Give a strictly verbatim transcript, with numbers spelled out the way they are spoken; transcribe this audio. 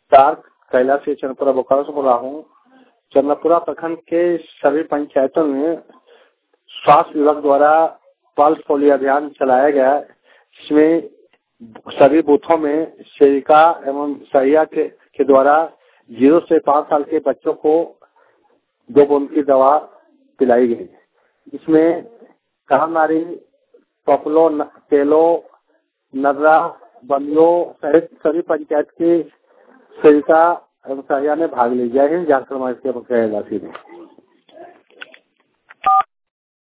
चार कैलाश से चंद्रपुरा बोकारो से बोल रहा हूँ। चंद्रपुरा प्रखंड के सभी पंचायतों में स्वास्थ्य विभाग द्वारा पल्स पोलियो अभियान चलाया गया है। इसमें सभी बूथों में सेविका एवं सहिया के, के द्वारा जीरो से पाँच साल के बच्चों को दो बूंद की दवा पिलाई गई। इसमें कामनारी, पॉपुलो, तेलो, नर्रा, बंदियों सहित सभी पंचायत की सेविका एवं सहिया ने भाग लिया। जय हिंद, झारखंड में।